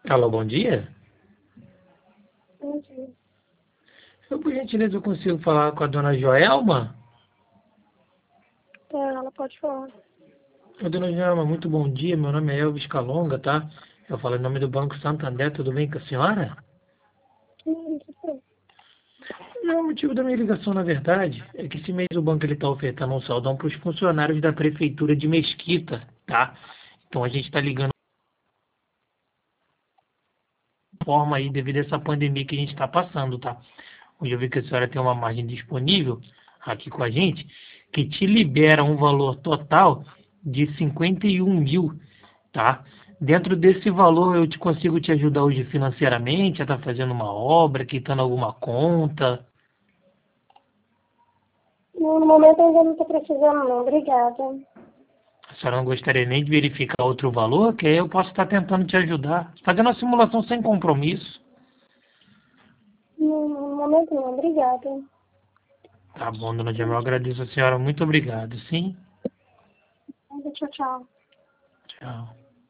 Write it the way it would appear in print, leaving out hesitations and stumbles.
Alô, bom dia. Entendi. Eu, por gentileza, eu consigo falar com a dona Joelma? Ela pode falar. Ô, dona Joelma, muito bom dia. Meu nome é Elvis Calonga, tá? Eu falo em nome do Banco Santander. Tudo bem com a senhora? Que foi? O motivo da minha ligação, na verdade, é que esse mês o banco está ofertando um saldão para os funcionários da Prefeitura de Mesquita, tá? Então a gente está ligando de forma aí devido a essa pandemia que a gente está passando, tá? Hoje eu vi que a senhora tem uma margem disponível aqui com a gente, que te libera um valor total de 51 mil, tá? Dentro desse valor eu te consigo te ajudar hoje financeiramente, a estar fazendo uma obra, quitando alguma conta. No momento eu ainda não estou precisando, não. Obrigada. A senhora não gostaria nem de verificar outro valor, que aí eu posso estar tentando te ajudar. Fazendo uma simulação sem compromisso. No momento não. Obrigada. Tá bom, dona Jamel, eu agradeço a senhora. Muito obrigado, sim? Tchau, tchau. Tchau.